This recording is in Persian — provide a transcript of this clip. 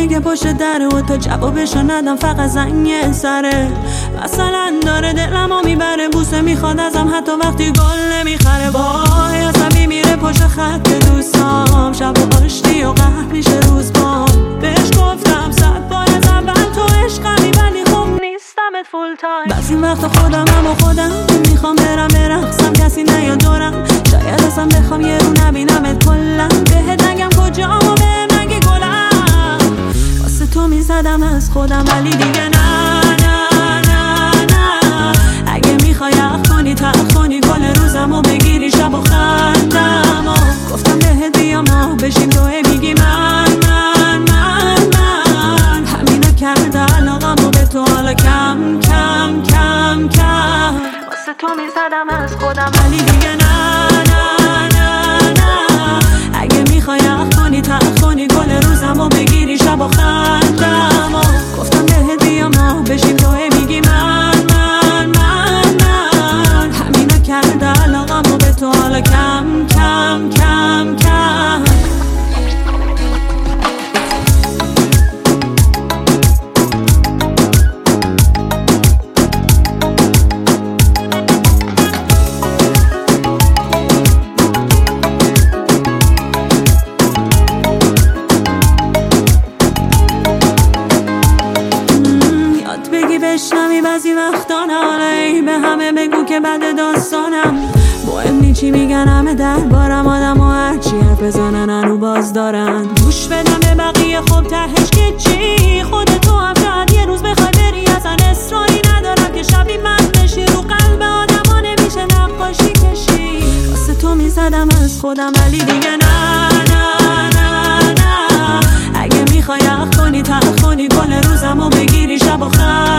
میگه پشت دره و تا جوابشو ندم فقط زنگ سره. مثلا داره دلمو میبره، بوسه میخواد ازم حتی وقتی گل نمیخره. وای عصبی میره پشت خط دوستام، شب و آشتی و قهر میشه روز بام. بهش گفتم 100 بار از اول تو عشقمی، ولی خب نیستمت فول تایم. بعضی وقتا خودمم و خودم میخوام برقصم، کسی نیاد دورم. شاید اصلا بخوام یه رو نبینمت کلم، بهت نگم کجام و بهم نگی گلم. واسه تو میزدم از خودم ولی دیگه نه نه نه نه. اگه میخوای عقل کنی تلخ کنی گل روزمو بگیری شب و خندم و گفتم بهت بیام نه بشیم دوه میگی من من من من. همینو کرده علاقمو به تو حالا کم کم کم کم. واسه تو میزدم از خودم ولی دیگه نه نه نه نه. اگه میخوای عقل کنی تلخ کنی گل روزمو بگیری شب و خندم و گفتم بهت بیام نه بشیم دوه میگی من من من من. همینو کرده علاقمو به تو حالا کم کم کم کم. بشنمی بعضی وقتا نه، به همه بگو که بد داستانم. مهم نی چی میگن همه دربارم، آدم و هرچی حرف بزنن هنو باز دارن. گوش بدم به بقیه خب تهش که چی، خودتو هم شاید یه روز بخوای بری، اصلا اصراری ندارم که شبی من بشی. رو قلب آدم ها نمیشه نقاشی کشی. واسه تو میزدم از خودم ولی دیگه نه نه نه نه. اگه میخوای عقل کنی تلخ کنی گل روزمو بگیری شب و